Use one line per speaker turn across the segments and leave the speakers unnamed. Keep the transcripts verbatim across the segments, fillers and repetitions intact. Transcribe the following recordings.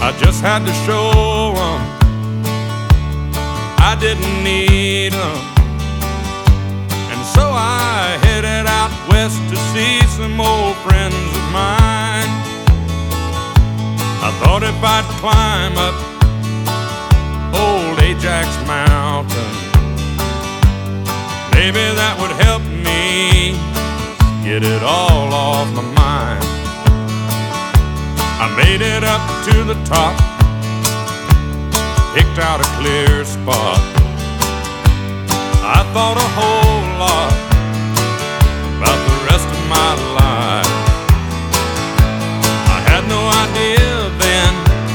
I just had to show 'em I didn't need 'em. And so I headed out west to see some old friends of mine. I thought if I'd climb up old Ajax Mountain, maybe that would help me get it all off my mind. I made it up to the top, picked out a clear spot. I thought a whole lot about the rest of my life. I had no idea then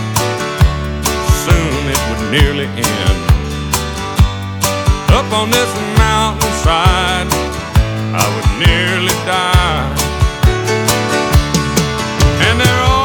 soon it would nearly end. Up on this mountainside I would nearly die. And they're all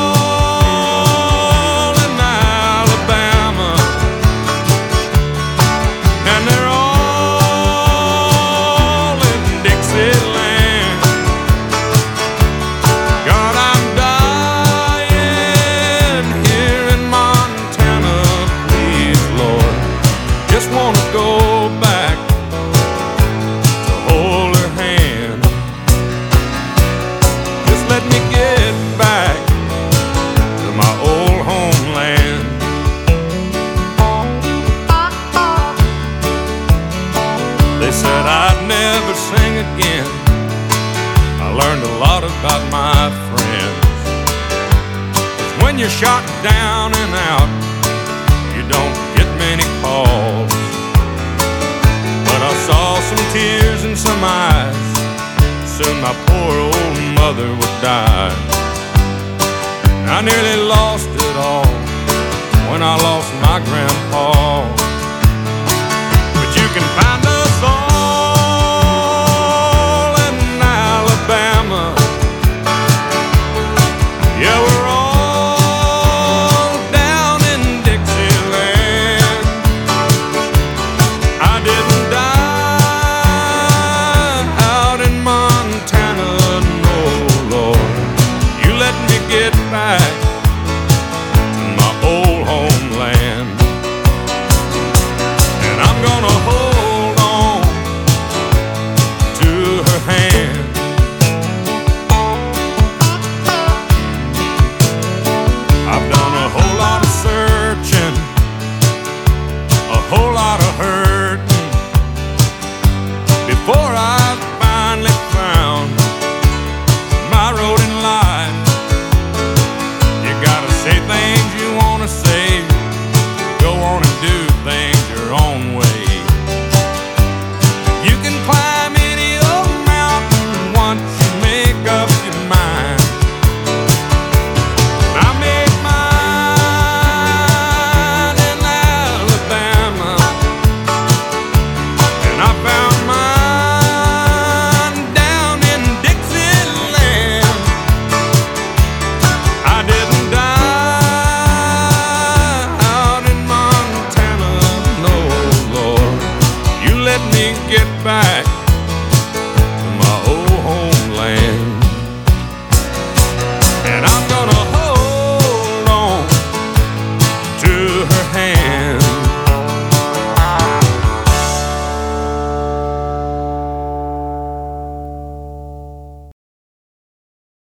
sing again. I learned a lot about my friends. 'Cause when you're shot down and out, you don't get many calls. But I saw some tears in some eyes. Soon my poor old mother would die. I nearly lost it all when I lost my grandpa. But you can find